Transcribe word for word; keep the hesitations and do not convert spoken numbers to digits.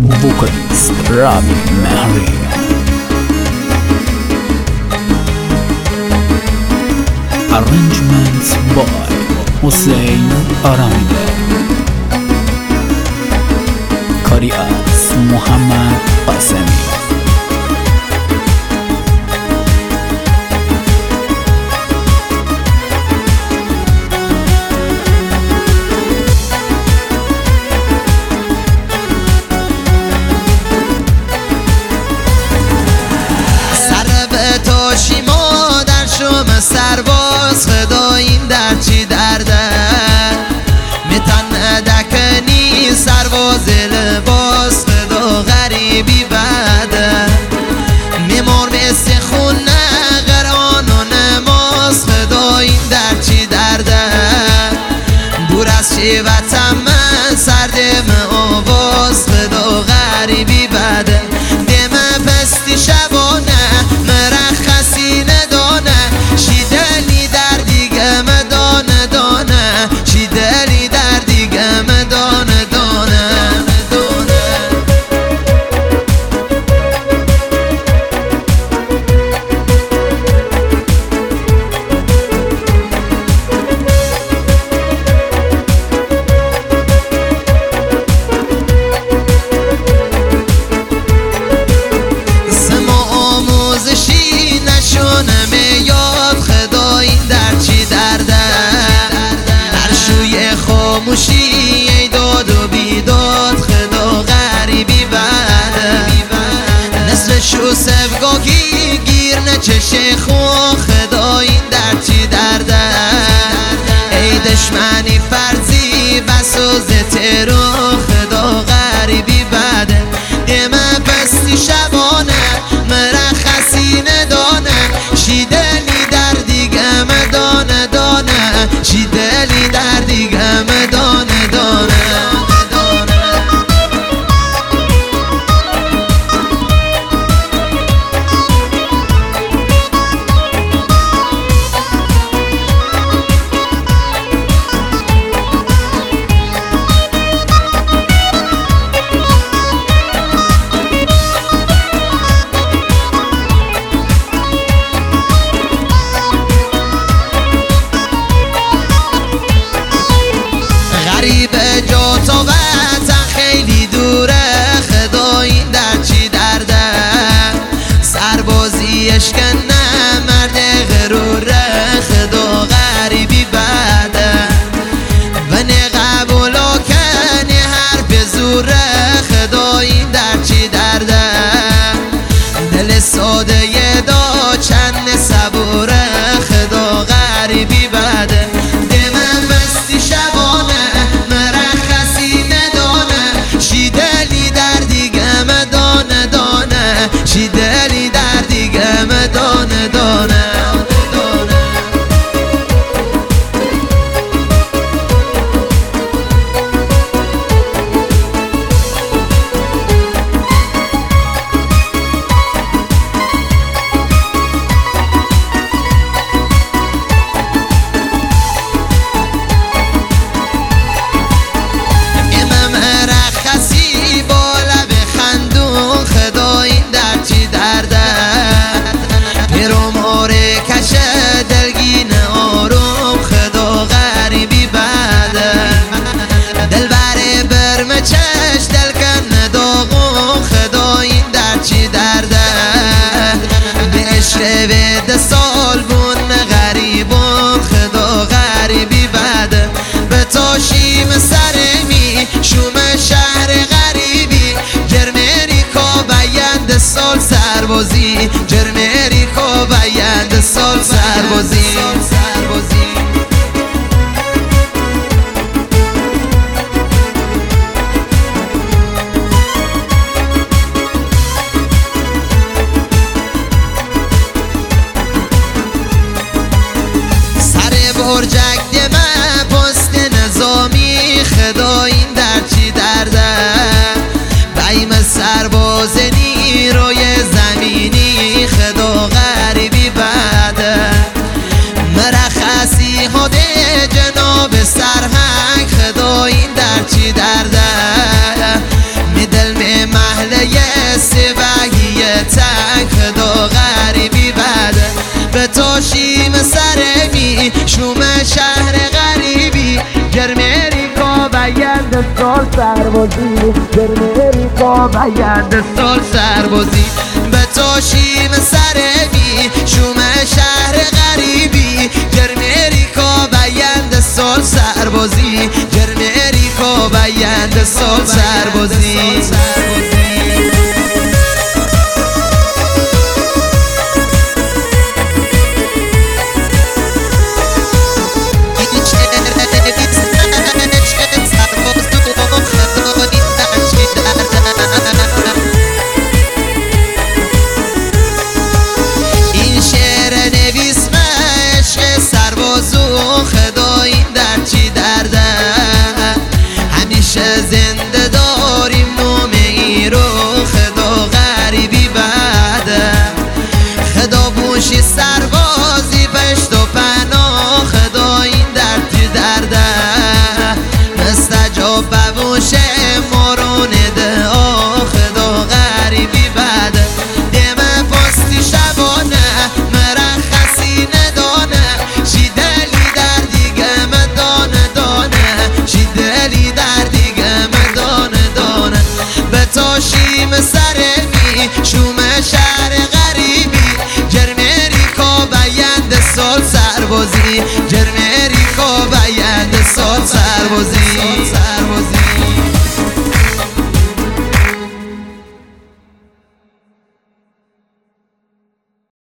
vocalist Rabi Mehri. Arrangements by Hussein Aramide. کاری از محمد قاسمی. سرباز خدا این در چی درده میتن ندکنی سرباز لباس خدا غریبی بده میمار مثل خونه قرآن و نماز خدا این در چی درده دور از چی وطن من سردم آواز خدا غریبی بده دم پستی شبانه مرخصی ندانه چی دلی در دیگه مدانه دانه چی دلی در دیگه مدانه دانه سما آموزشی نشونه میاد خدا این در چی درده در شوی خاموشی ای داد و بیداد خدا غریبی بده نصف شو سفگاهی گیر نچشه خو خدا این در چی درده ای دشمنی فرضی بسوز ترو خدا غریبی بده دمه پستی شبانه مرخصی ندانه چی دلی در دیگه مدانه دانه چی دلی در دیگه مدانه دانه غریب جا تا وطن خیلی دوره خدا این در چی درده سربازی اشکنه مرد غروره خدا غریبی بده و نه قبولا کنی حرف زوره خدا این در چی درده دل ساده دا چند صبوره خدا غریبی بده دمم بستی شبانه مرخصی ندانه چی دلی در دیگه مدانه دانه چی دلی در دیگه مدانه دانه دلگین آروم خدا غریبی بده دل بره برم چش دل کن داغم خدا این در چی درده بهش روید سال بون غریبم خدا غریبی بده به تاشیم سرمی شوم شهر غریبی جرمری کا بیند سال سربازی جرمری کا بیند سال سربازی سر برجک دمه پست نظامی خدا این در چی درده بیم سرباز نیروی زمینی خدا غریبی بده مرخصی سال سربازی جرمریکا بیند سال سربازی به تو شیم سرمی شوم شهر غریبی جرمریکا بیند سال سربازی جرمریکا بیند سال سربازی زنده داریم نام ای رو خدا غریبی بعده خدا بوشی سربازی پشت و پناه خدا این درد چی درده مستجاب بوشه مارو نده آه خدا غریبی بعده دم پاستی شبانه مرخصی ندانه شی دلی دردی گم دانه دانه شی دلی دردی شیم سرمی شوم شهر غریبی جرمریکا بیند سال سربازی جرمریکا بیند سال سربازی